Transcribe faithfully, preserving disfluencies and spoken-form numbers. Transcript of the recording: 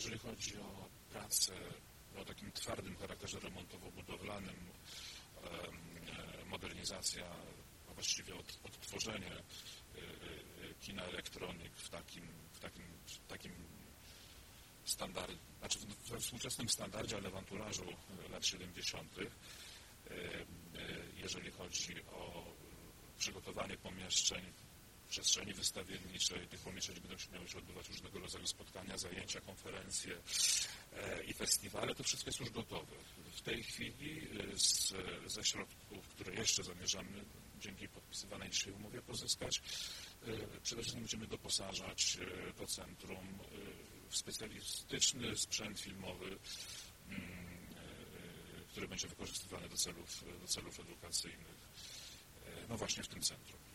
jeżeli chodzi o pracę o takim twardym charakterze remontowo-budowlanym, modernizacja, a właściwie od, odtworzenie kina elektronik w takim, w takim, w takim standardzie, znaczy we współczesnym standardzie, ale w anturażu lat siedemdziesiątych. Jeżeli chodzi o przygotowanie pomieszczeń, przestrzeni wystawienniczej, tych pomieszczeń będą się miały się odbywać różnego rodzaju spotkania, zajęcia, konferencje i festiwale, to wszystko jest już gotowe. W tej chwili z, ze środków, które jeszcze zamierzamy dzięki podpisywanej dzisiaj umowie pozyskać, przede wszystkim będziemy doposażać to centrum w specjalistyczny sprzęt filmowy, który będzie wykorzystywany do celów, do celów edukacyjnych, no właśnie w tym centrum.